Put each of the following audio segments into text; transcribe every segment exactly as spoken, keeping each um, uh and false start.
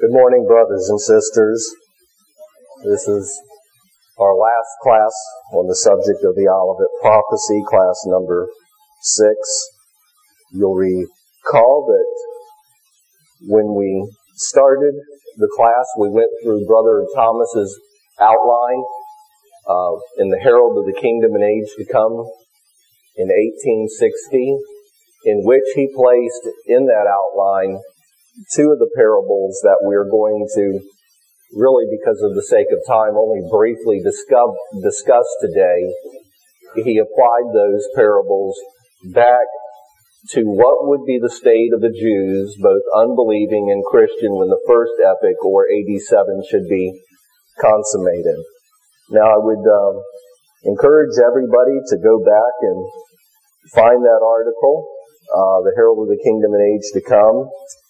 Good morning, brothers and sisters. This is our last class on the subject of the Olivet Prophecy, class number six. You'll recall that when we started the class, we went through Brother Thomas's outline uh, in the Herald of the Kingdom and Age to Come in eighteen sixty, in which he placed in that outline two of the parables that we're going to, really because of the sake of time, only briefly discuss, discuss today. He applied those parables back to what would be the state of the Jews, both unbelieving and Christian, when the first epic, or A D seven, should be consummated. Now, I would uh, encourage everybody to go back and find that article, uh, the Herald of the Kingdom and Age to Come.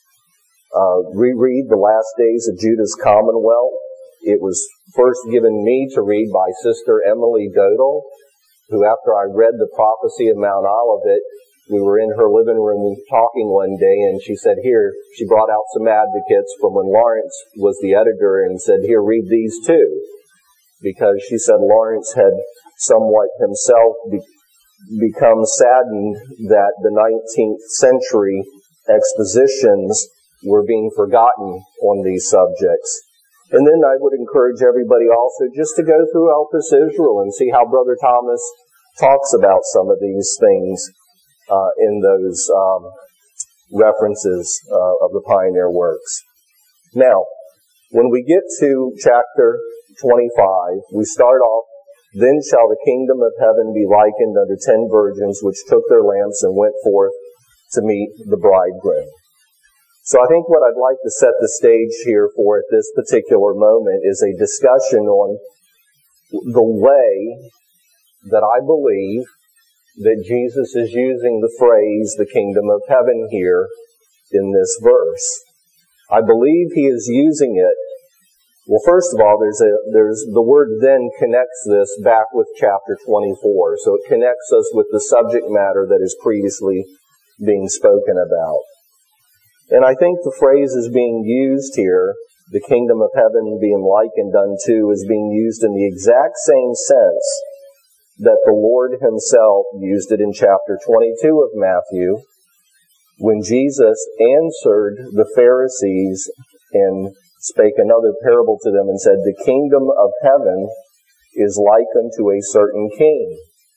Uh, reread The Last Days of Judah's Commonwealth. It was first given me to read by Sister Emily Godel, who, after I read the prophecy of Mount Olivet, we were in her living room talking one day, and she said, here, she brought out some advocates from when Lawrence was the editor and said, here, read these too. Because she said Lawrence had somewhat himself be- become saddened that the nineteenth century expositions were being forgotten on these subjects. And then I would encourage everybody also just to go through Elpis Israel and see how Brother Thomas talks about some of these things uh, in those um, references uh, of the pioneer works. Now, when we get to chapter twenty-five, we start off, then shall the kingdom of heaven be likened unto ten virgins which took their lamps and went forth to meet the bridegroom. So I think what I'd like to set the stage here for at this particular moment is a discussion on the way that I believe that Jesus is using the phrase, the kingdom of heaven, here in this verse. I believe he is using it. Well, first of all, there's a, there's, the word then connects this back with chapter twenty-four. So it connects us with the subject matter that is previously being spoken about. And I think the phrase is being used here, the kingdom of heaven being likened unto, is being used in the exact same sense that the Lord himself used it in chapter twenty-two of Matthew, when Jesus answered the Pharisees and spake another parable to them and said, the kingdom of heaven is like unto a certain king.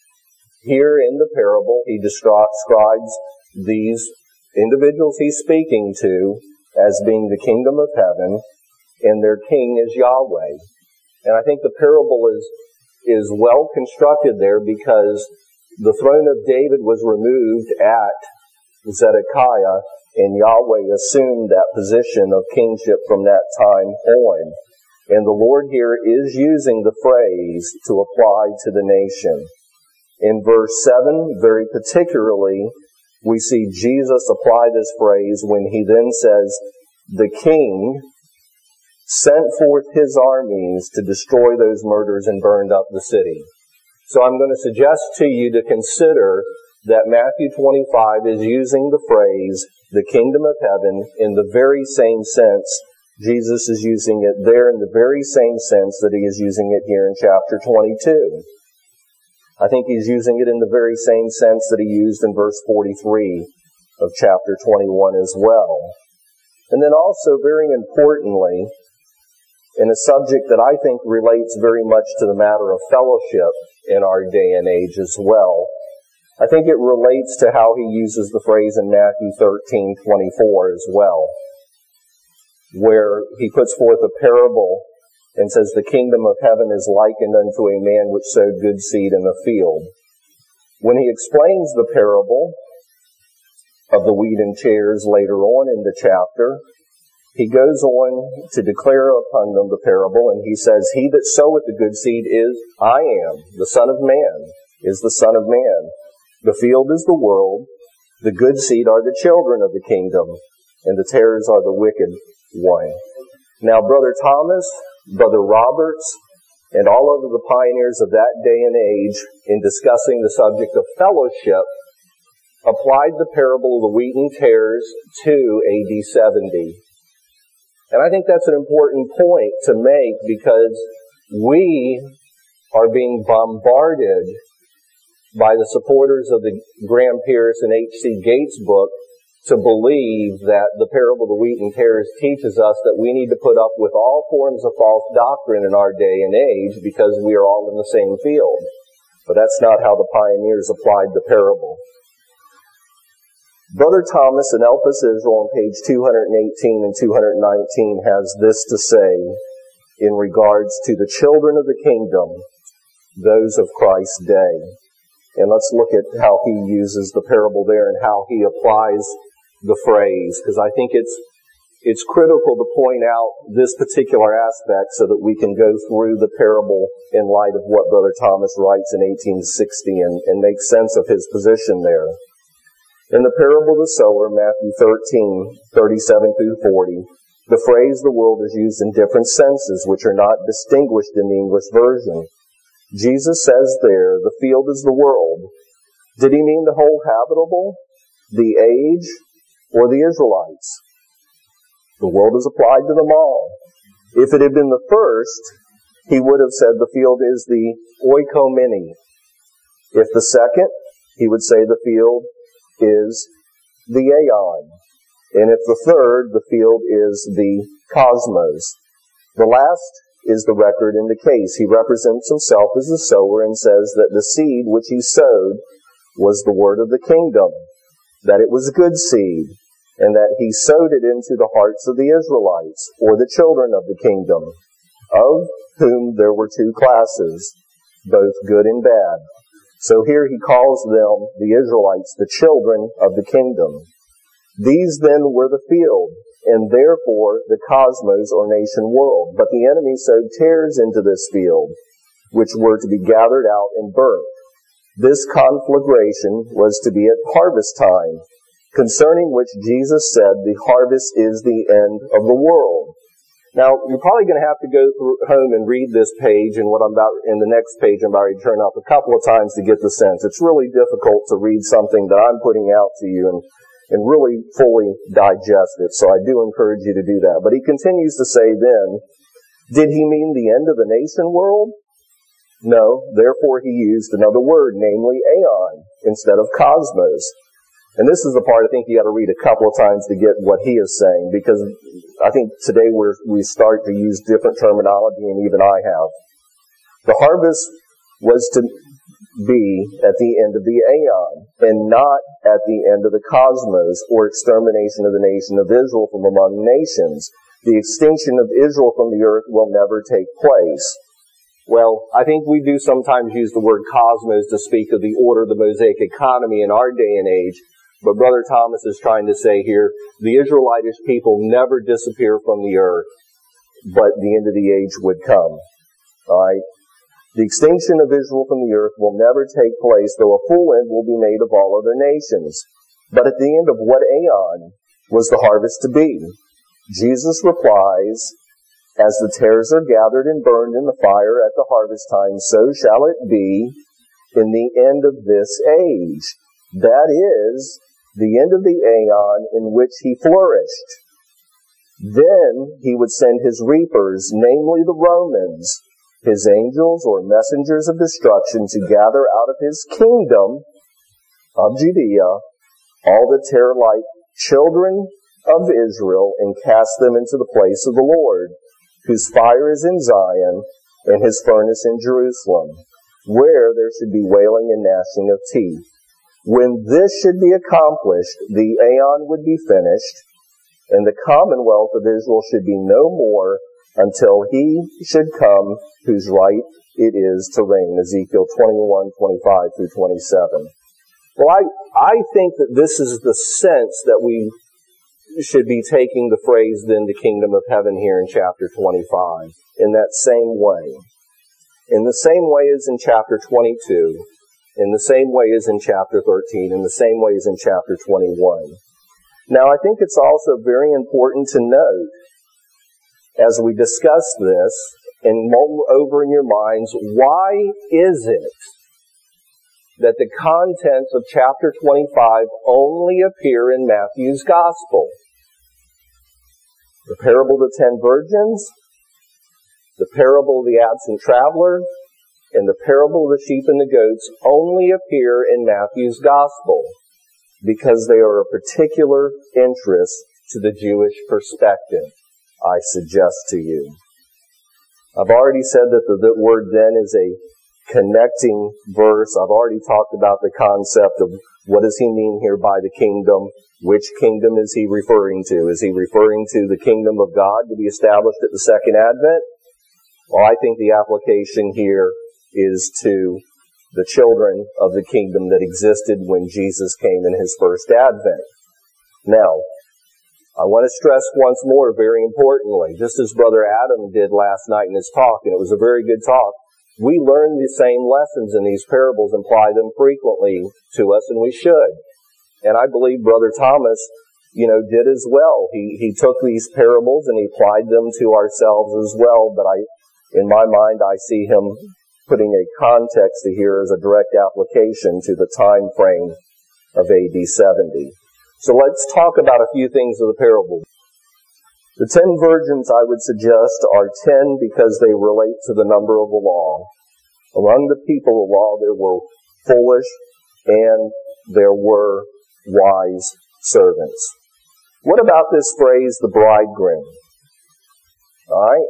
Here in the parable, he describes these individuals he's speaking to as being the kingdom of heaven, and their king is Yahweh. And I think the parable is is well constructed there because the throne of David was removed at Zedekiah, and Yahweh assumed that position of kingship from that time on. And the Lord here is using the phrase to apply to the nation. In verse seven, very particularly, we see Jesus apply this phrase when he then says, the king sent forth his armies to destroy those murders and burned up the city. So I'm going to suggest to you to consider that Matthew twenty-five is using the phrase, the kingdom of heaven, in the very same sense Jesus is using it there, in the very same sense that he is using it here in chapter twenty-two. I think he's using it in the very same sense that he used in verse forty-three of chapter twenty-one as well. And then also, very importantly, in a subject that I think relates very much to the matter of fellowship in our day and age as well, I think it relates to how he uses the phrase in Matthew thirteen twenty-four as well, where he puts forth a parable and says, the kingdom of heaven is likened unto a man which sowed good seed in the field. When he explains the parable of the wheat and tares later on in the chapter, he goes on to declare upon them the parable, and he says, he that soweth the good seed is, I am, the Son of Man, is the Son of Man. The field is the world, the good seed are the children of the kingdom, and the tares are the wicked one. Now, Brother Thomas, Brother Roberts, and all of the pioneers of that day and age, in discussing the subject of fellowship, applied the parable of the wheat and tares to A D seventy. And I think that's an important point to make because we are being bombarded by the supporters of the Graham Pierce and H C Gates book to believe that the parable of the wheat and tares teaches us that we need to put up with all forms of false doctrine in our day and age because we are all in the same field. But that's not how the pioneers applied the parable. Brother Thomas in Elpis Israel on page two eighteen and two nineteen has this to say in regards to the children of the kingdom, those of Christ's day. And let's look at how he uses the parable there and how he applies the phrase, because I think it's it's critical to point out this particular aspect so that we can go through the parable in light of what Brother Thomas writes in eighteen sixty and, and make sense of his position there. In the parable of the sower, Matthew thirteen, thirty-seven through forty, the phrase the world is used in different senses which are not distinguished in the English version. Jesus says there, the field is the world. Did he mean the whole habitable, the age, or the Israelites? The world is applied to them all. If it had been the first, he would have said the field is the oikomene. If the second, he would say the field is the aeon. And if the third, the field is the cosmos. The last is the record in the case. He represents himself as the sower and says that the seed which he sowed was the word of the kingdom, that it was good seed, and that he sowed it into the hearts of the Israelites, or the children of the kingdom, of whom there were two classes, both good and bad. So here he calls them, the Israelites, the children of the kingdom. These then were the field, and therefore the cosmos or nation world. But the enemy sowed tares into this field, which were to be gathered out and burnt. This conflagration was to be at harvest time, concerning which Jesus said the harvest is the end of the world. Now, you're probably going to have to go through home and read this page and what I'm about, in the next page I'm about to turn up a couple of times to get the sense. It's really difficult to read something that I'm putting out to you and, and really fully digest it. So I do encourage you to do that. But he continues to say then, did he mean the end of the nation world? No, therefore he used another word, namely aeon, instead of cosmos. And this is the part I think you got to read a couple of times to get what he is saying, because I think today we're, we start to use different terminology, and even I have. The harvest was to be at the end of the aeon, and not at the end of the cosmos, or extermination of the nation of Israel from among nations. The extinction of Israel from the earth will never take place. Well, I think we do sometimes use the word cosmos to speak of the order of the Mosaic economy in our day and age. But Brother Thomas is trying to say here, the Israelitish people never disappear from the earth, but the end of the age would come. Alright? The extinction of Israel from the earth will never take place, though a full end will be made of all other nations. But at the end of what aeon was the harvest to be? Jesus replies, as the tares are gathered and burned in the fire at the harvest time, so shall it be in the end of this age. That is, the end of the aeon in which he flourished. Then he would send his reapers, namely the Romans, his angels or messengers of destruction, to gather out of his kingdom of Judea all the terror-like children of Israel and cast them into the place of the Lord, whose fire is in Zion and his furnace in Jerusalem, where there should be wailing and gnashing of teeth. When this should be accomplished, the aeon would be finished, and the commonwealth of Israel should be no more until he should come whose right it is to reign. Ezekiel twenty-one, twenty-five through twenty-seven. Well, I, I think that this is the sense that we should be taking the phrase, then, the kingdom of heaven here in chapter twenty-five, in that same way. In the same way as in chapter twenty-two, in the same way as in chapter thirteen, in the same way as in chapter twenty-one. Now, I think it's also very important to note, as we discuss this, and mull over in your minds, why is it that the contents of chapter twenty-five only appear in Matthew's gospel? The parable of the ten virgins, the parable of the absent traveler, and the parable of the sheep and the goats only appear in Matthew's gospel because they are of particular interest to the Jewish perspective, I suggest to you. I've already said that the, the word then is a connecting verse. I've already talked about the concept of what does he mean here by the kingdom? Which kingdom is he referring to? Is he referring to the kingdom of God to be established at the second advent? Well, I think the application here is to the children of the kingdom that existed when Jesus came in his first advent. Now, I want to stress once more, very importantly, just as Brother Adam did last night in his talk, and it was a very good talk, we learn the same lessons in these parables, apply them frequently to us, and we should. And I believe Brother Thomas, you know, did as well. He, he took these parables and he applied them to ourselves as well, but I, in my mind, I see him putting a context here as a direct application to the time frame of A D seventy. So let's talk about a few things of the parable. The ten virgins, I would suggest, are ten because they relate to the number of the law. Among the people of the law, there were foolish and there were wise servants. What about this phrase, the bridegroom? All right.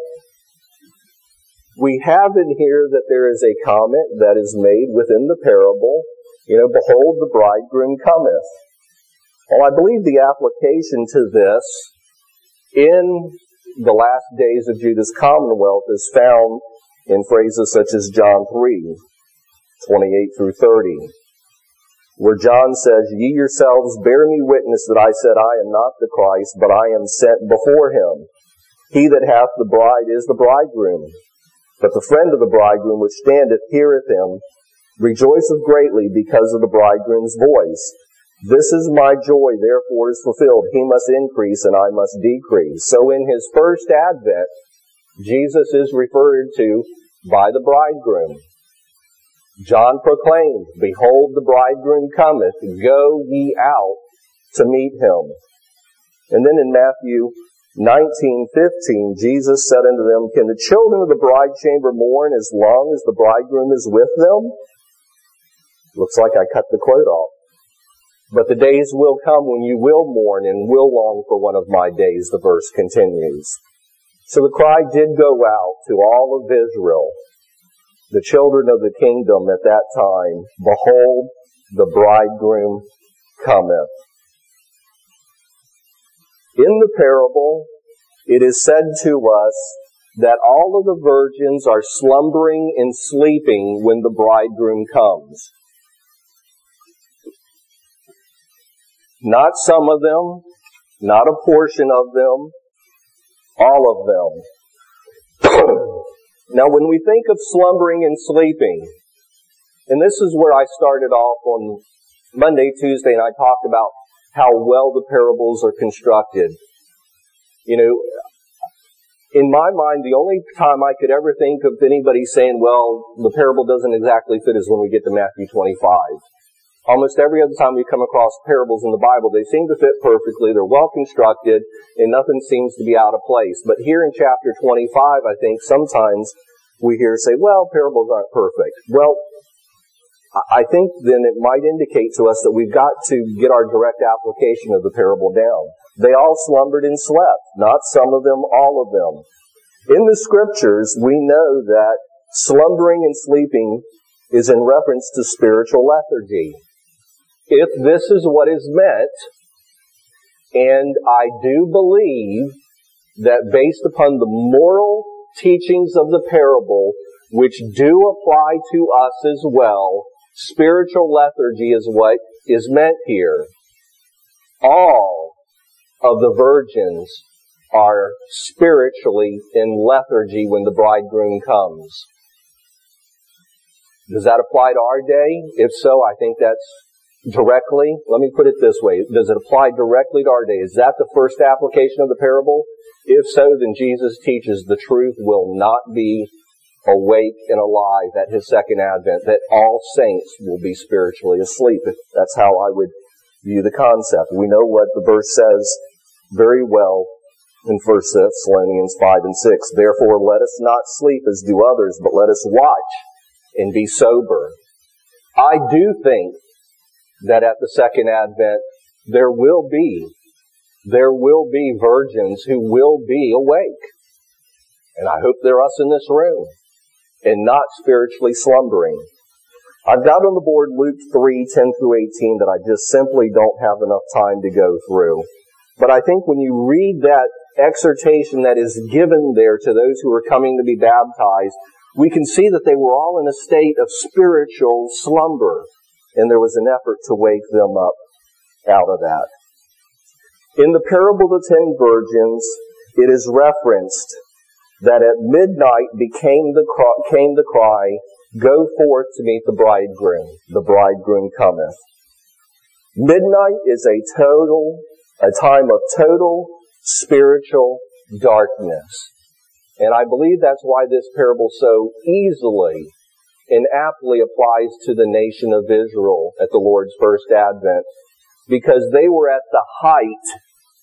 We have in here that there is a comment that is made within the parable, you know, behold, the bridegroom cometh. Well, I believe the application to this in the last days of Judah's commonwealth is found in phrases such as John three, twenty-eight through thirty, where John says, ye yourselves bear me witness that I said I am not the Christ, but I am sent before him. He that hath the bride is the bridegroom. But the friend of the bridegroom which standeth heareth him, rejoiceth greatly because of the bridegroom's voice. This is my joy, therefore is fulfilled. He must increase and I must decrease. So in his first advent, Jesus is referred to by the bridegroom. John proclaimed, behold, the bridegroom cometh, go ye out to meet him. And then in Matthew nineteen fifteen, Jesus said unto them, can the children of the bride chamber mourn as long as the bridegroom is with them? Looks like I cut the quote off. But the days will come when you will mourn and will long for one of my days, the verse continues. So the cry did go out to all of Israel, the children of the kingdom at that time, behold, the bridegroom cometh. In the parable, it is said to us that all of the virgins are slumbering and sleeping when the bridegroom comes. Not some of them, not a portion of them, all of them. Now, when we think of slumbering and sleeping, and this is where I started off on Monday, Tuesday, and I talked about how well the parables are constructed. You know, in my mind, the only time I could ever think of anybody saying, well, the parable doesn't exactly fit is when we get to Matthew twenty-five. Almost every other time we come across parables in the Bible, they seem to fit perfectly, they're well constructed, and nothing seems to be out of place. But here in chapter twenty-five, I think sometimes we hear say, well, parables aren't perfect. Well, I think then it might indicate to us that we've got to get our direct application of the parable down. They all slumbered and slept, not some of them, all of them. In the scriptures, we know that slumbering and sleeping is in reference to spiritual lethargy. If this is what is meant, and I do believe that based upon the moral teachings of the parable, which do apply to us as well, spiritual lethargy is what is meant here. All of the virgins are spiritually in lethargy when the bridegroom comes. Does that apply to our day? If so, I think that's directly, let me put it this way, does it apply directly to our day? Is that the first application of the parable? If so, then Jesus teaches the truth will not be awake and alive at his second advent, that all saints will be spiritually asleep. That's how I would view the concept. We know what the verse says very well in First Thessalonians five and six. Therefore, let us not sleep as do others, but let us watch and be sober. I do think that at the second advent, there will be, there will be virgins who will be awake. And I hope they're us in this room and not spiritually slumbering. I've got on the board Luke three, ten through eighteen that I just simply don't have enough time to go through. But I think when you read that exhortation that is given there to those who are coming to be baptized, we can see that they were all in a state of spiritual slumber, and there was an effort to wake them up out of that. In the parable of the ten virgins, it is referenced that at midnight became the cry, came the cry, go forth to meet the bridegroom. The bridegroom cometh. Midnight is a total, a time of total spiritual darkness. And I believe that's why this parable so easily and aptly applies to the nation of Israel at the Lord's first advent, because they were at the height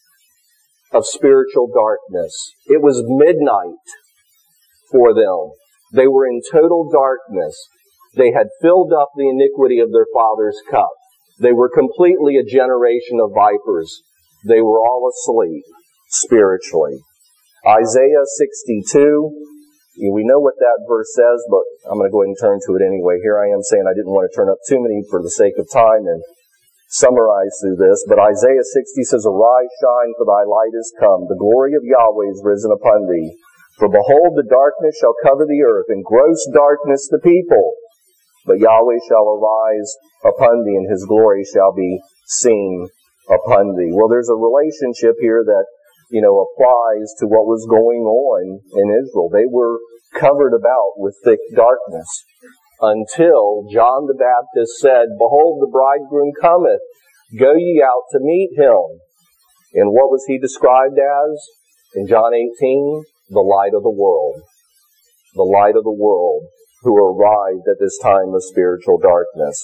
of spiritual darkness. It was midnight for them. They were in total darkness. They had filled up the iniquity of their father's cup. They were completely a generation of vipers. They were all asleep spiritually. Isaiah sixty-two, we know what that verse says, but I'm going to go ahead and turn to it anyway. Here I am saying I didn't want to turn up too many for the sake of time and summarize through this, but Isaiah sixty says, arise, shine, for thy light is come. The glory of Yahweh is risen upon thee. For behold, the darkness shall cover the earth, and gross darkness the people. But Yahweh shall arise upon thee, and his glory shall be seen upon thee. Well, there's a relationship here that, you know, applies to what was going on in Israel. They were covered about with thick darkness until John the Baptist said, behold, the bridegroom cometh. Go ye out to meet him. And what was he described as? In John eighteen, the light of the world. The light of the world, who arrived at this time of spiritual darkness.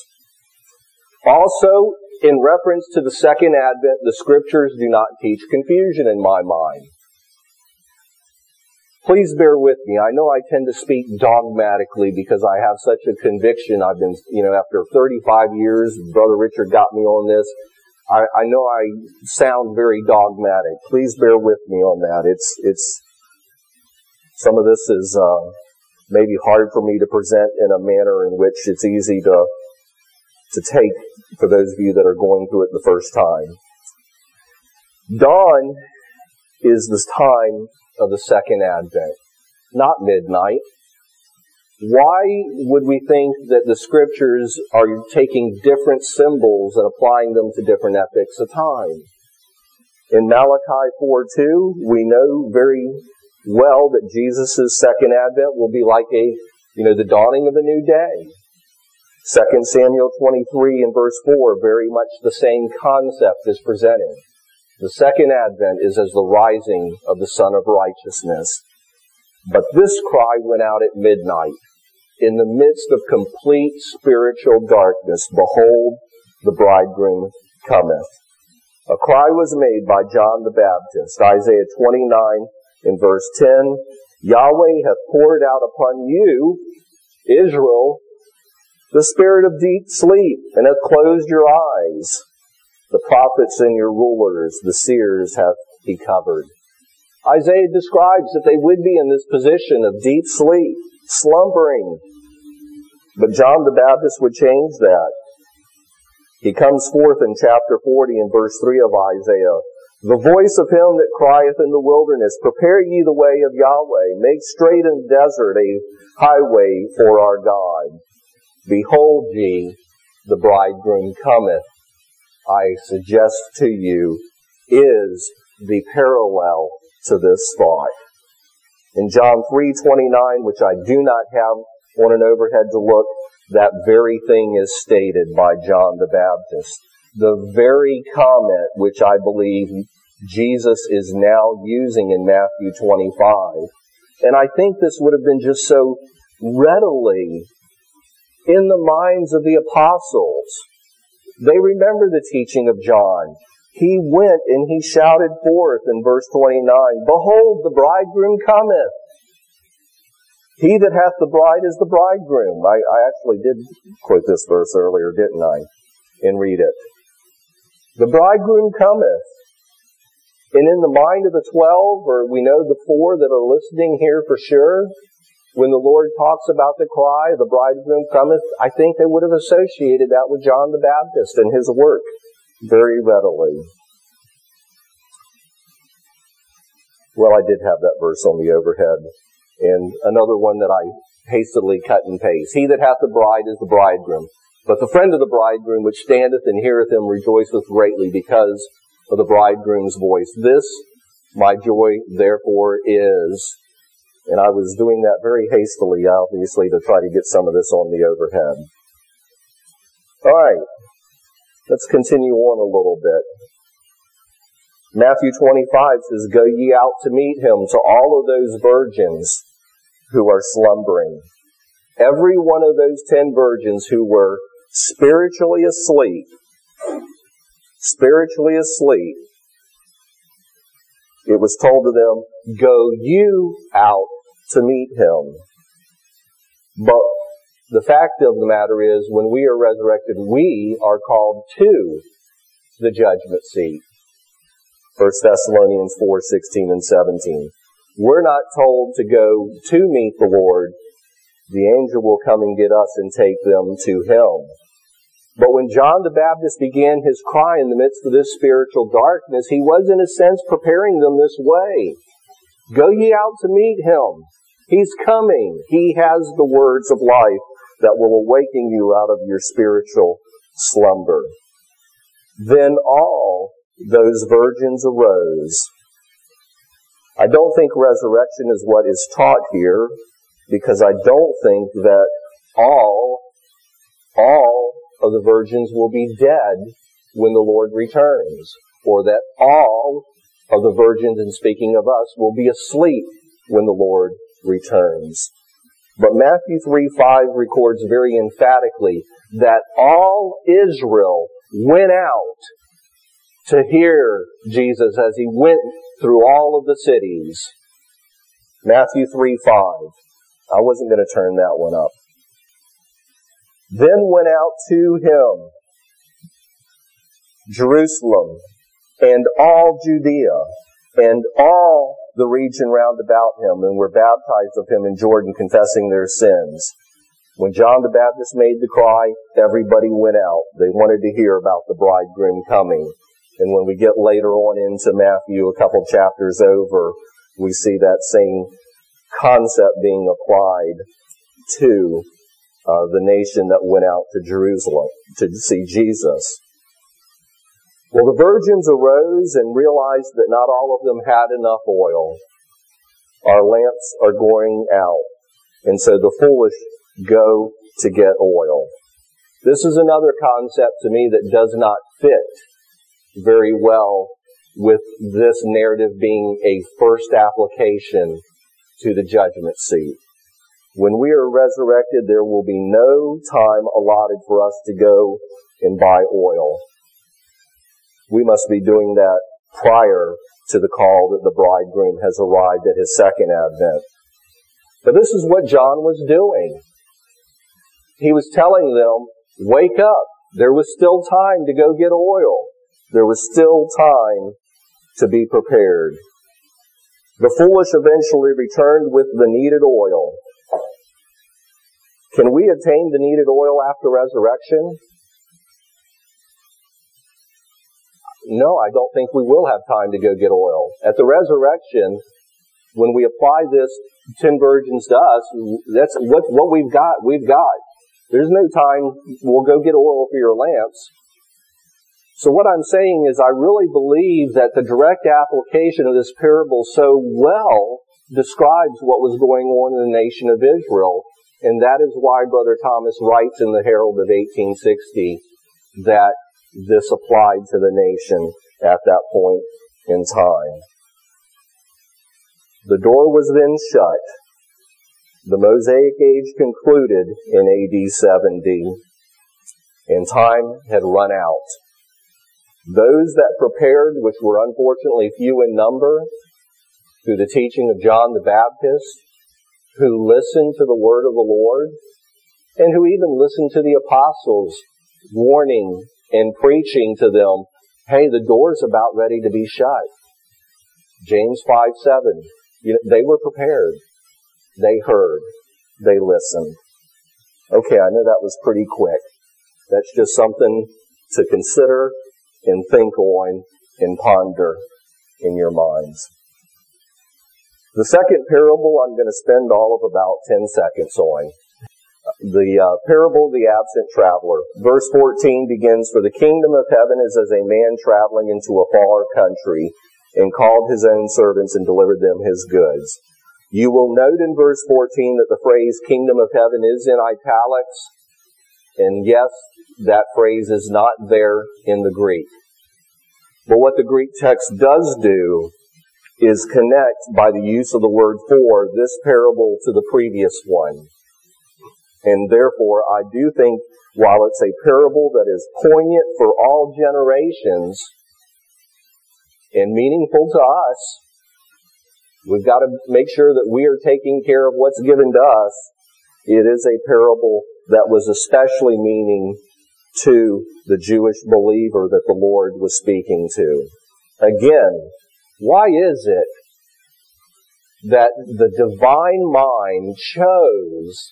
Also, in reference to the second advent, the scriptures do not teach confusion in my mind. Please bear with me. I know I tend to speak dogmatically because I have such a conviction. I've been, you know, after thirty-five years, Brother Richard got me on this. I, I know I sound very dogmatic. Please bear with me on that. It's, it's, some of this is, uh, maybe hard for me to present in a manner in which it's easy to, to take for those of you that are going through it the first time. Dawn is the time of the second advent, not midnight. Why would we think that the scriptures are taking different symbols and applying them to different epochs of time? In Malachi four two, we know very well that Jesus' second advent will be like a, you know, the dawning of a new day. Second Samuel twenty-three and verse four, very much the same concept is presented. The second advent is as the rising of the Son of Righteousness. But this cry went out at midnight, in the midst of complete spiritual darkness. Behold, the bridegroom cometh. A cry was made by John the Baptist. Isaiah twenty-nine in verse ten, Yahweh hath poured out upon you, Israel, the spirit of deep sleep, and hath closed your eyes. The prophets and your rulers, the seers, hath he covered. Isaiah describes that they would be in this position of deep sleep, slumbering. But John the Baptist would change that. He comes forth in chapter forty and verse three of Isaiah. The voice of him that crieth in the wilderness, prepare ye the way of Yahweh, make straight in the desert a highway for our God. Behold ye, the bridegroom cometh. I suggest to you, is the parallel to this thought. In John three twenty-nine, which I do not have on an overhead to look, that very thing is stated by John the Baptist. The very comment which I believe Jesus is now using in Matthew twenty-five. And I think this would have been just so readily in the minds of the apostles. They remember the teaching of John. he went and he shouted forth in verse twenty-nine, Behold, the bridegroom cometh. He that hath the bride is the bridegroom. I, I actually did quote this verse earlier, didn't I? And read it. The bridegroom cometh. And in the mind of the twelve, or we know the four that are listening here for sure, when the Lord talks about the cry, the bridegroom cometh, I think they would have associated that with John the Baptist and his work very readily. Well, I did have that verse on the overhead. And another one that I hastily cut and paste. He that hath the bride is the bridegroom. But the friend of the bridegroom which standeth and heareth him rejoiceth greatly because of the bridegroom's voice. This my joy therefore is. And I was doing that very hastily, obviously, to try to get some of this on the overhead. All right. Let's continue on a little bit. Matthew twenty-five says, Go ye out to meet him, to all of those virgins who are slumbering. Every one of those ten virgins who were spiritually asleep, spiritually asleep, it was told to them, Go you out to meet him. But the fact of the matter is, when we are resurrected, we are called to the judgment seat. First Thessalonians four, sixteen and seventeen. We're not told to go to meet the Lord. The angel will come and get us and take them to him. But when John the Baptist began his cry in the midst of this spiritual darkness, he was in a sense preparing them this way. Go ye out to meet him. He's coming. He has the words of life that will awaken you out of your spiritual slumber. Then all those virgins arose. I don't think resurrection is what is taught here, because I don't think that all, all of the virgins will be dead when the Lord returns, or that all of the virgins, and speaking of us, will be asleep when the Lord returns. But Matthew three five records very emphatically that all Israel went out to hear Jesus as he went through all of the cities. Matthew three five. I wasn't going to turn that one up. Then went out to him Jerusalem and all Judea and all the region round about him, and were baptized of him in Jordan, confessing their sins. When John the Baptist made the cry, everybody went out. They wanted to hear about the bridegroom coming. And when we get later on into Matthew, a couple chapters over, we see that same concept being applied to uh, the nation that went out to Jerusalem to see Jesus. Well, the virgins arose and realized that not all of them had enough oil. Our lamps are going out. And so the foolish go to get oil. This is another concept to me that does not fit very well with this narrative being a first application to the judgment seat. When we are resurrected, there will be no time allotted for us to go and buy oil. We must be doing that prior to the call that the bridegroom has arrived at his second advent. But this is what John was doing. He was telling them, wake up. There was still time to go get oil. There was still time to be prepared. The foolish eventually returned with the needed oil. Can we attain the needed oil after resurrection? No, I don't think we will have time to go get oil. At the resurrection, when we apply this ten virgins to us, that's what, what we've got, we've got. There's no time, we'll go get oil for your lamps. So what I'm saying is I really believe that the direct application of this parable so well describes what was going on in the nation of Israel. And that is why Brother Thomas writes in the Herald of eighteen sixty that this applied to the nation at that point in time. The door was then shut. The Mosaic age concluded in A D seventy, and time had run out. Those that prepared, which were unfortunately few in number, through the teaching of John the Baptist, who listened to the word of the Lord, and who even listened to the apostles warning and preaching to them, hey, the door's about ready to be shut. James five seven. You know, they were prepared. They heard. They listened. Okay, I know that was pretty quick. That's just something to consider and think on and ponder in your minds. The second parable I'm going to spend all of about ten seconds on. The uh, parable of the absent traveler. Verse fourteen begins, "For the kingdom of heaven is as a man traveling into a far country, and called his own servants and delivered them his goods." You will note in verse fourteen that the phrase kingdom of heaven is in italics. And yes, that phrase is not there in the Greek. But what the Greek text does do is connect, by the use of the word for, this parable to the previous one. And therefore, I do think, while it's a parable that is poignant for all generations and meaningful to us, we've got to make sure that we are taking care of what's given to us. It is a parable that was especially meaning to the Jewish believer that the Lord was speaking to. Again, why is it that the divine mind chose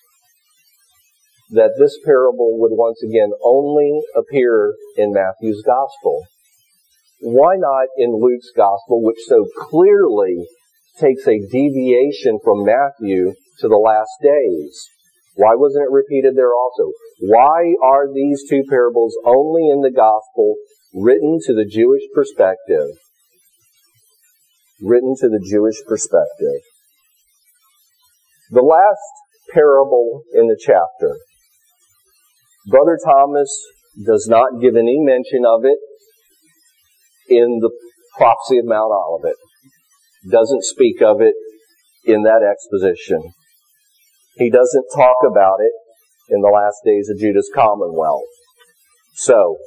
that this parable would once again only appear in Matthew's Gospel? Why not in Luke's Gospel, which so clearly takes a deviation from Matthew to the last days? Why wasn't it repeated there also? Why are these two parables only in the Gospel, written to the Jewish perspective? Written to the Jewish perspective. The last parable in the chapter, Brother Thomas does not give any mention of it in the prophecy of Mount Olivet. Doesn't speak of it in that exposition. He doesn't talk about it in the last days of Judah's commonwealth. So,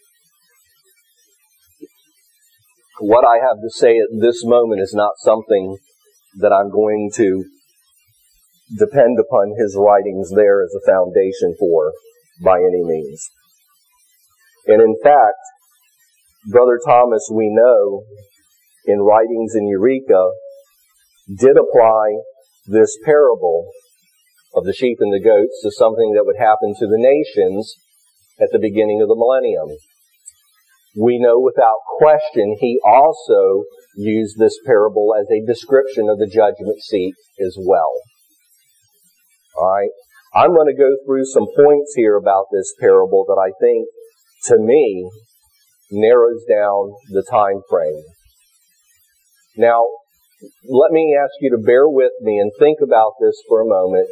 what I have to say at this moment is not something that I'm going to depend upon his writings there as a foundation for by any means. And in fact, Brother Thomas, we know, in writings in Eureka, did apply this parable of the sheep and the goats to something that would happen to the nations at the beginning of the millennium. We know without question he also used this parable as a description of the judgment seat as well. Alright? I'm going to go through some points here about this parable that I think, to me, narrows down the time frame. Now, let me ask you to bear with me and think about this for a moment.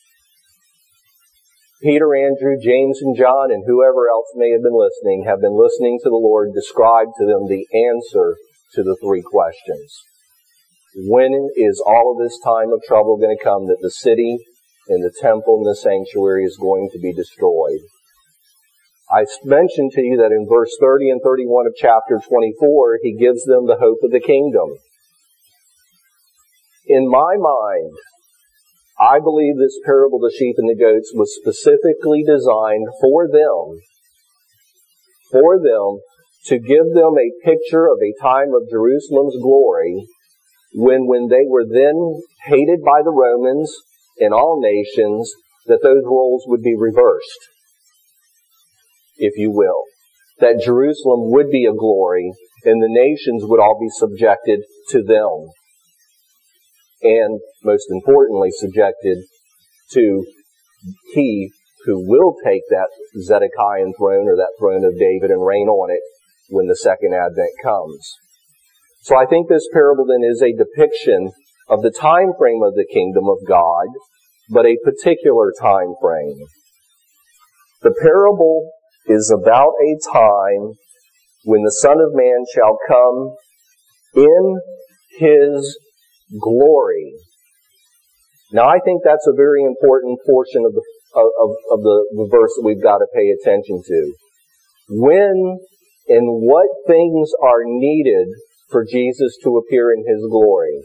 Peter, Andrew, James, and John, and whoever else may have been listening, have been listening to the Lord describe to them the answer to the three questions. When is all of this time of trouble going to come that the city and the temple and the sanctuary is going to be destroyed? I mentioned to you that in verse thirty and thirty-one of chapter twenty-four, he gives them the hope of the kingdom. In my mind, I believe this parable of the sheep and the goats was specifically designed for them, for them, to give them a picture of a time of Jerusalem's glory when, when they were then hated by the Romans and all nations, that those roles would be reversed, if you will. That Jerusalem would be a glory and the nations would all be subjected to them. And, most importantly, subjected to he who will take that Zedekiah throne or that throne of David and reign on it when the second advent comes. So I think this parable then is a depiction of the time frame of the kingdom of God, but a particular time frame. The parable is about a time when the Son of Man shall come in his glory. Now, I think that's a very important portion of the of, of the, the verse that we've got to pay attention to. When and what things are needed for Jesus to appear in His glory.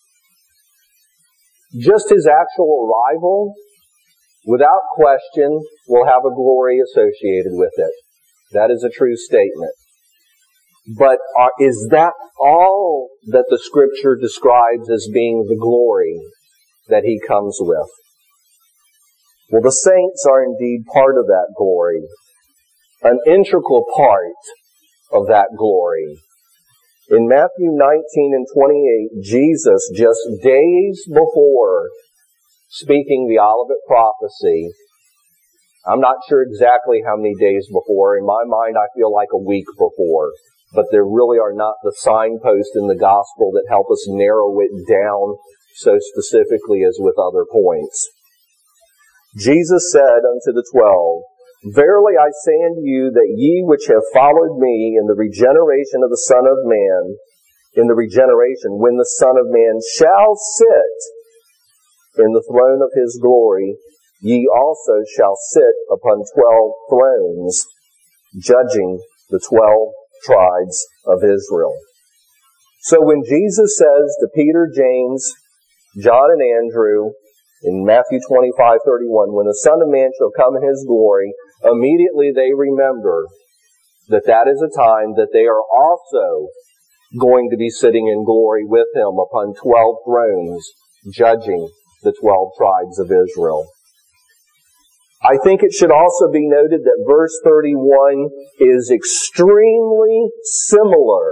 Just His actual arrival, without question, will have a glory associated with it. That is a true statement. But are, is that all that the Scripture describes as being the glory that He comes with? Well, the saints are indeed part of that glory, an integral part of that glory. In Matthew nineteen and twenty-eight, Jesus, just days before speaking the Olivet prophecy, I'm not sure exactly how many days before. In my mind, I feel like a week before. But there really are not the signposts in the gospel that help us narrow it down so specifically as with other points. Jesus said unto the twelve, Verily I say unto you that ye which have followed me in the regeneration of the Son of Man, in the regeneration, when the Son of Man shall sit in the throne of His glory, ye also shall sit upon twelve thrones, judging the twelve tribes of Israel. So when Jesus says to Peter, James, John, and Andrew, in Matthew twenty-five thirty-one, when the Son of Man shall come in His glory, immediately they remember that that is a time that they are also going to be sitting in glory with Him upon twelve thrones, judging the twelve tribes of Israel. I think it should also be noted that verse thirty-one is extremely similar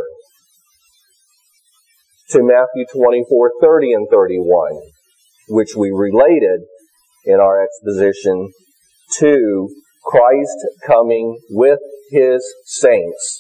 to Matthew twenty-four thirty and thirty-one, which we related in our exposition to Christ coming with His saints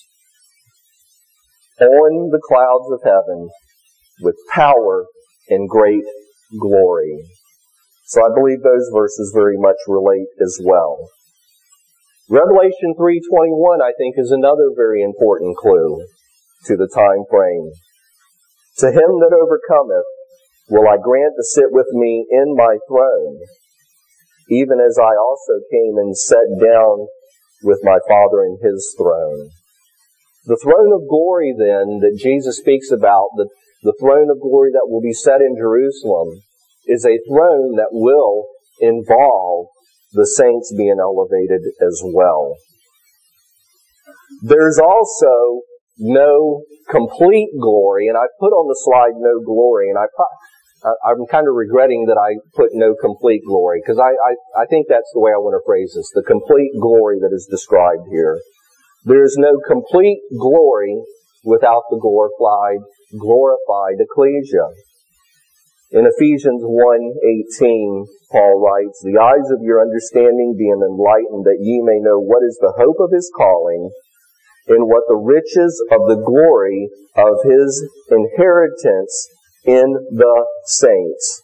on the clouds of heaven with power and great glory. So I believe those verses very much relate as well. Revelation three twenty-one, I think, is another very important clue to the time frame. To him that overcometh will I grant to sit with me in my throne, even as I also came and sat down with my Father in His throne. The throne of glory, then, that Jesus speaks about, the, the throne of glory that will be set in Jerusalem, is a throne that will involve the saints being elevated as well. There's also no complete glory, and I put on the slide no glory, and I, I'm kind of regretting that I put no complete glory, because I, I, I think that's the way I want to phrase this, the complete glory that is described here. There is no complete glory without the glorified, glorified ecclesia. In Ephesians one eighteen, Paul writes, The eyes of your understanding being enlightened, that ye may know what is the hope of His calling, and what the riches of the glory of His inheritance in the saints.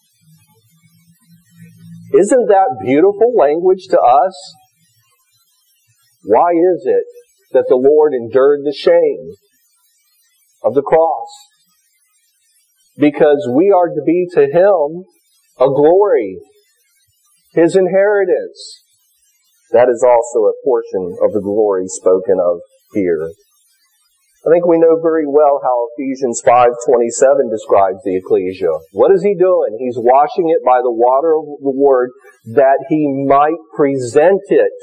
Isn't that beautiful language to us? Why is it that the Lord endured the shame of the cross? Because we are to be to Him a glory, His inheritance. That is also a portion of the glory spoken of here. I think we know very well how Ephesians five twenty-seven describes the ecclesia. What is He doing? He's washing it by the water of the Word that He might present it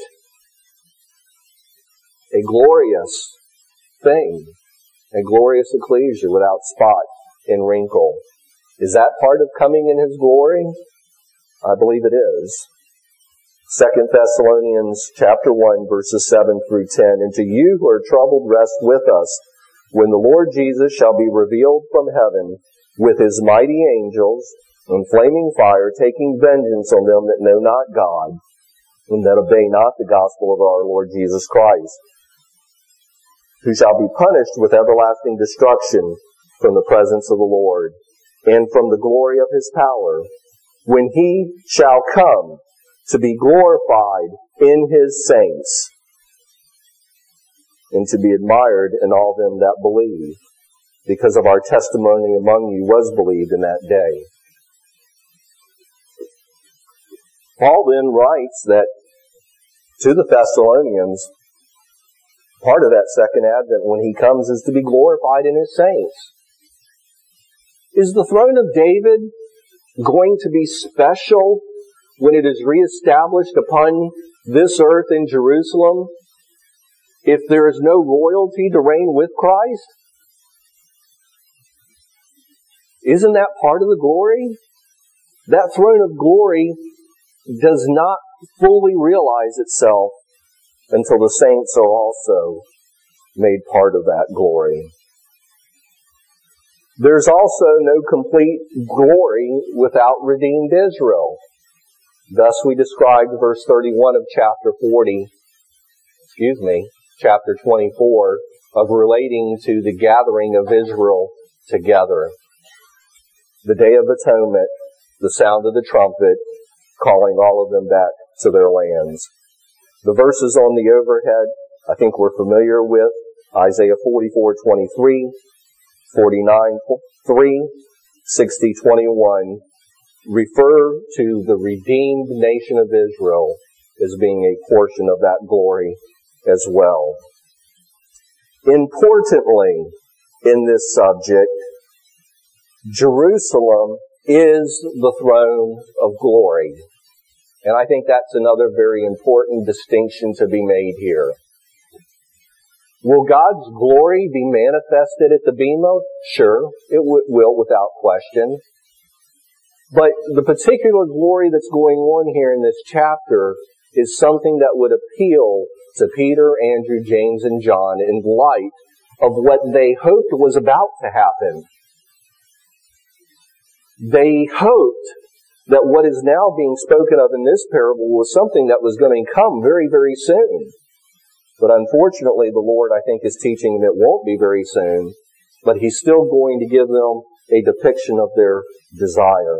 a glorious thing, a glorious ecclesia without spot and wrinkle. Is that part of coming in His glory? I believe it is. Second Thessalonians chapter one, verses seven through ten. And to you who are troubled, rest with us, when the Lord Jesus shall be revealed from heaven with His mighty angels in flaming fire, taking vengeance on them that know not God, and that obey not the gospel of our Lord Jesus Christ, who shall be punished with everlasting destruction from the presence of the Lord, and from the glory of His power, when He shall come to be glorified in His saints, and to be admired in all them that believe, because of our testimony among you was believed in that day. Paul then writes that to the Thessalonians Part of that second advent when he comes is to be glorified in his saints. Is the throne of David going to be special when it is reestablished upon this earth in Jerusalem if there is no royalty to reign with Christ? Isn't that part of the glory? That throne of glory does not fully realize itself until the saints are also made part of that glory. There's also no complete glory without redeemed Israel. Thus we described verse thirty-one of chapter forty, excuse me, chapter twenty-four, of relating to the gathering of Israel together. The Day of Atonement, the sound of the trumpet, calling all of them back to their lands. The verses on the overhead, I think we're familiar with. Isaiah forty-four twenty-three, forty-nine three, sixty twenty-one, refer to the redeemed nation of Israel as being a portion of that glory as well. Importantly, in this subject, Jerusalem is the throne of glory. And I think that's another very important distinction to be made here. Will God's glory be manifested at the Bema? Sure, it w- will without question. But the particular glory that's going on here in this chapter is something that would appeal to Peter, Andrew, James, and John in light of what they hoped was about to happen. They hoped that what is now being spoken of in this parable was something that was going to come very, very soon. But unfortunately, the Lord, I think, is teaching them it won't be very soon, but He's still going to give them a depiction of their desire.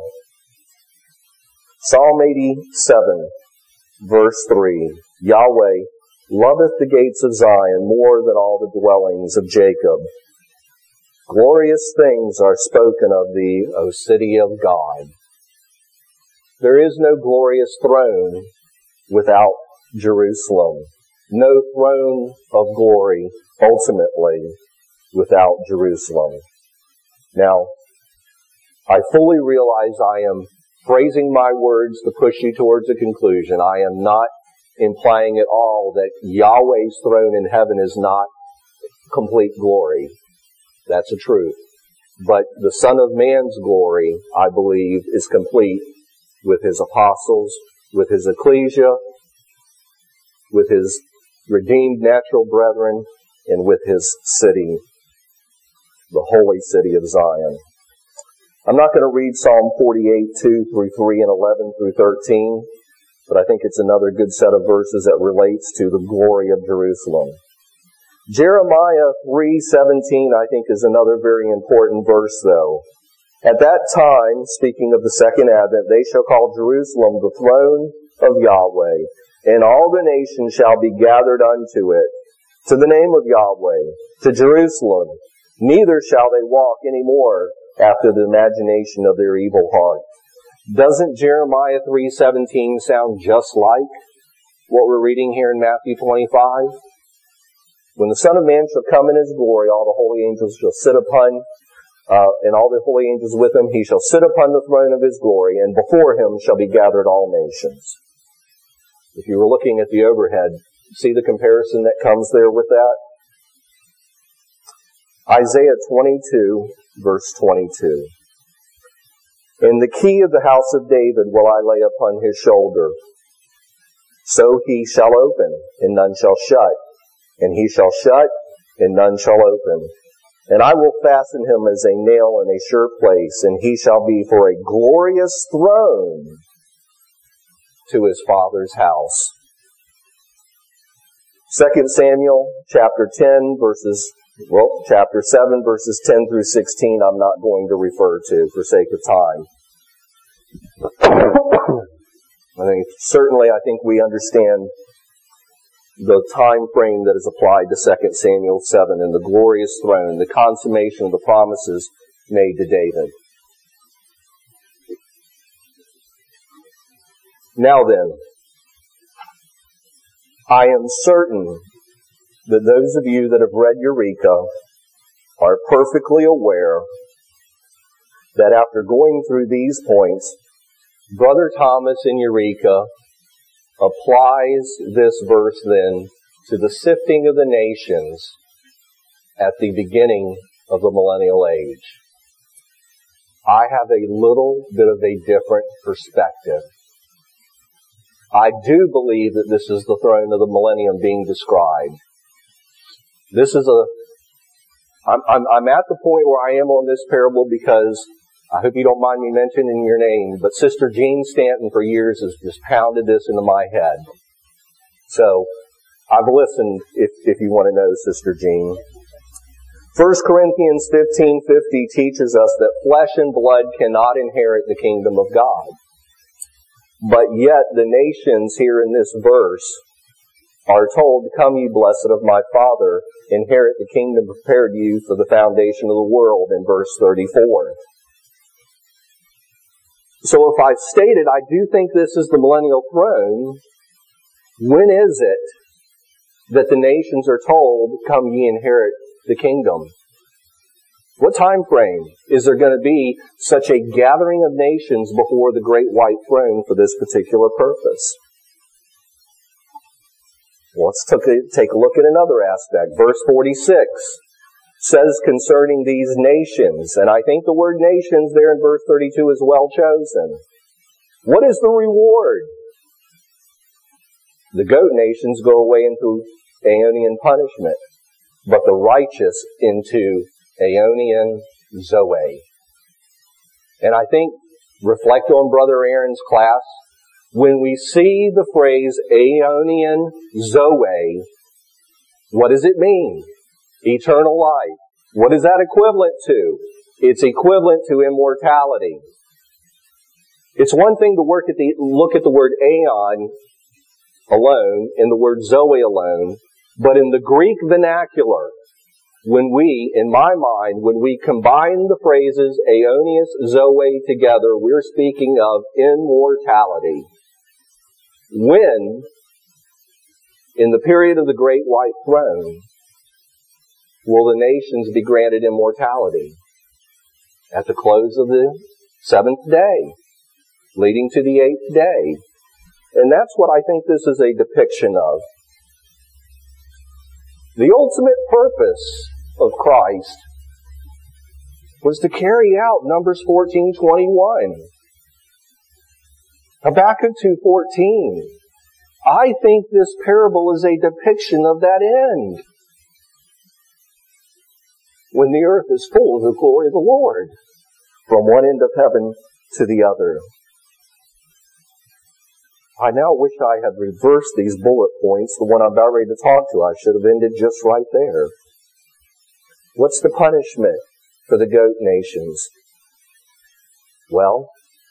Psalm eighty-seven, verse three, Yahweh loveth the gates of Zion more than all the dwellings of Jacob. Glorious things are spoken of thee, O city of God. There is no glorious throne without Jerusalem. No throne of glory, ultimately, without Jerusalem. Now, I fully realize I am phrasing my words to push you towards a conclusion. I am not implying at all that Yahweh's throne in heaven is not complete glory. That's a truth. But the Son of Man's glory, I believe, is complete with His apostles, with His ecclesia, with His redeemed natural brethren, and with His city, the holy city of Zion. I'm not going to read Psalm forty-eight, two through three and eleven through thirteen, but I think it's another good set of verses that relates to the glory of Jerusalem. Jeremiah three seventeen, I think, is another very important verse, though. At that time, speaking of the second advent, they shall call Jerusalem the throne of Yahweh, and all the nations shall be gathered unto it, to the name of Yahweh, to Jerusalem. Neither shall they walk any more after the imagination of their evil heart. Doesn't Jeremiah three seventeen sound just like what we're reading here in Matthew twenty-five? When the Son of Man shall come in His glory, all the holy angels shall sit upon, uh, and all the holy angels with Him, He shall sit upon the throne of His glory, and before Him shall be gathered all nations. If you were looking at the overhead, see the comparison that comes there with that? Isaiah twenty-two, verse twenty-two. And the key of the house of David will I lay upon His shoulder. So He shall open, and none shall shut. And He shall shut, and none shall open. And I will fasten Him as a nail in a sure place, and He shall be for a glorious throne to His Father's house. Second Samuel chapter ten, verses, well, chapter seven, verses ten through sixteen, I'm not going to refer to for sake of time. I think, certainly, I think we understand the time frame that is applied to Second Samuel seven and the glorious throne, the consummation of the promises made to David. Now then, I am certain that those of you that have read Eureka are perfectly aware that after going through these points, Brother Thomas in Eureka applies this verse then to the sifting of the nations at the beginning of the millennial age. I have a little bit of a different perspective. I do believe that this is the throne of the millennium being described. This is a, I'm, I'm, I'm at the point where I am on this parable because I hope you don't mind me mentioning your name, but Sister Jean Stanton for years has just pounded this into my head. So, I've listened if, if you want to know, Sister Jean. First Corinthians fifteen fifty teaches us that flesh and blood cannot inherit the kingdom of God. But yet the nations here in this verse are told, "Come ye blessed of my Father, inherit the kingdom prepared you for the foundation of the world," in verse thirty-four. So if I've stated I do think this is the millennial throne, when is it that the nations are told, "Come ye inherit the kingdom"? What time frame is there going to be such a gathering of nations before the great white throne for this particular purpose? Well, let's take a look at another aspect. Verse forty-six says concerning these nations, and I think the word nations there in verse thirty-two is well chosen. What is the reward? The goat nations go away into Aeonian punishment, but the righteous into Aeonian Zoe. And I think, reflect on Brother Aaron's class, when we see the phrase Aeonian Zoe, what does it mean? Eternal life. What is that equivalent to? It's equivalent to immortality. It's one thing to work at the, look at the word aeon alone and the word Zoe alone, but in the Greek vernacular, when we, in my mind, when we combine the phrases Aeonius Zoe together, we're speaking of immortality. When, in the period of the great white throne, will the nations be granted immortality? At the close of the seventh day, leading to the eighth day. And that's what I think this is a depiction of. The ultimate purpose of Christ was to carry out Numbers fourteen twenty-one. Habakkuk two fourteen. I think this parable is a depiction of that end. When the earth is full of the glory of the Lord, from one end of heaven to the other. I now wish I had reversed these bullet points. The one I'm about ready to talk to, I should have ended just right there. What's the punishment for the goat nations? Well,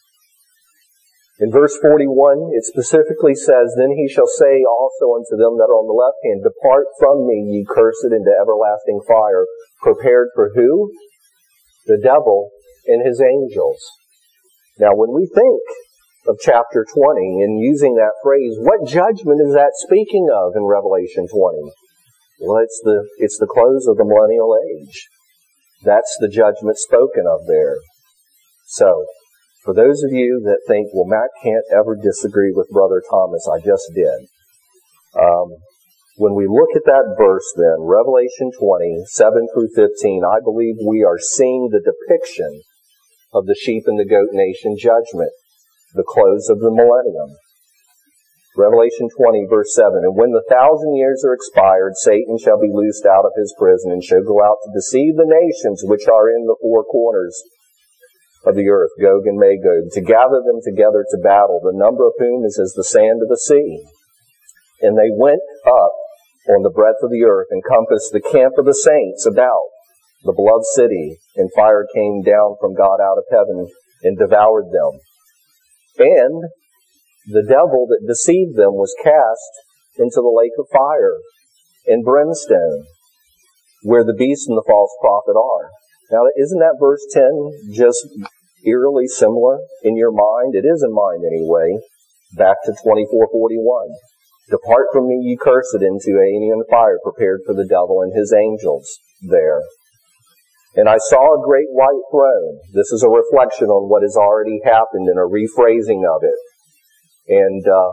in verse forty-one, it specifically says, "Then he shall say also unto them that are on the left hand, Depart from me, ye cursed, into everlasting fire, prepared for" who? The devil and his angels. Now, when we think of chapter twenty and using that phrase, what judgment is that speaking of in Revelation twenty? Well, it's the, it's the close of the millennial age. That's the judgment spoken of there. So, for those of you that think, well, Matt can't ever disagree with Brother Thomas, I just did. Um, when we look at that verse then, Revelation twenty, seven through fifteen, I believe we are seeing the depiction of the sheep and the goat nation judgment, the close of the millennium. Revelation twenty, verse seven, "And when the thousand years are expired, Satan shall be loosed out of his prison, and shall go out to deceive the nations which are in the four corners of the earth, Gog and Magog, to gather them together to battle, the number of whom is as the sand of the sea. And they went up on the breadth of the earth, and compassed the camp of the saints about the beloved city, and fire came down from God out of heaven, and devoured them. And the devil that deceived them was cast into the lake of fire and brimstone, where the beast and the false prophet are." Now, isn't that verse ten just eerily similar in your mind? It is in mine anyway. Back to twenty-four forty-one. Depart from me, ye cursed, into Aeonian fire prepared for the devil and his angels there. And I saw a great white throne. This is a reflection on what has already happened and a rephrasing of it. And uh,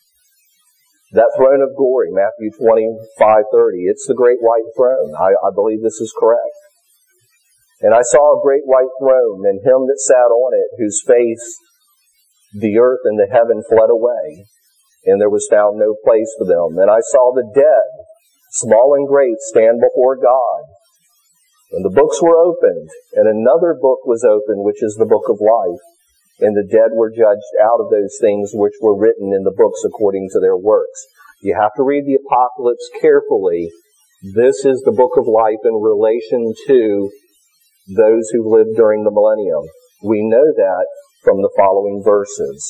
that throne of glory, Matthew twenty-five thirty, it's the great white throne. I, I believe this is correct. And I saw a great white throne, and him that sat on it, whose face the earth and the heaven fled away, and there was found no place for them. And I saw the dead, small and great, stand before God. And the books were opened, and another book was opened, which is the book of life. And the dead were judged out of those things which were written in the books according to their works. You have to read the Apocalypse carefully. This is the book of life in relation to those who lived during the millennium. We know that from the following verses.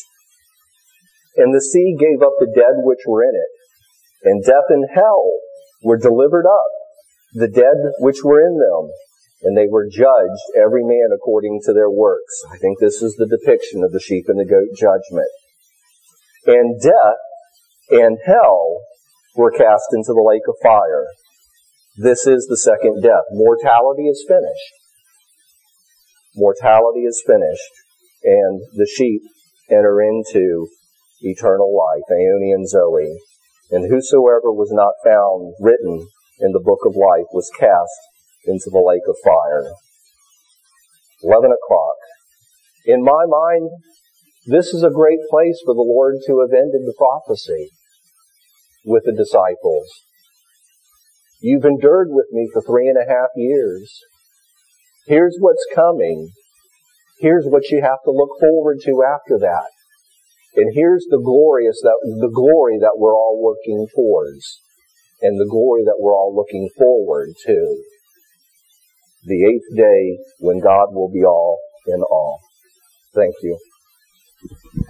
And the sea gave up the dead which were in it, and death and hell were delivered up, the dead which were in them, and they were judged, every man according to their works. I think this is the depiction of the sheep and the goat judgment. And death and hell were cast into the lake of fire. This is the second death. Mortality is finished. Mortality is finished, and the sheep enter into eternal life, Aeonian Zoe. And whosoever was not found written in the book of life was cast into the lake of fire. Eleven o'clock. In my mind, this is a great place for the Lord to have ended the prophecy with the disciples. You've endured with me for three and a half years. Here's what's coming. Here's what you have to look forward to after that. And here's the glorious that the glory that we're all working towards, and the glory that we're all looking forward to. The eighth day when God will be all in all. Thank you.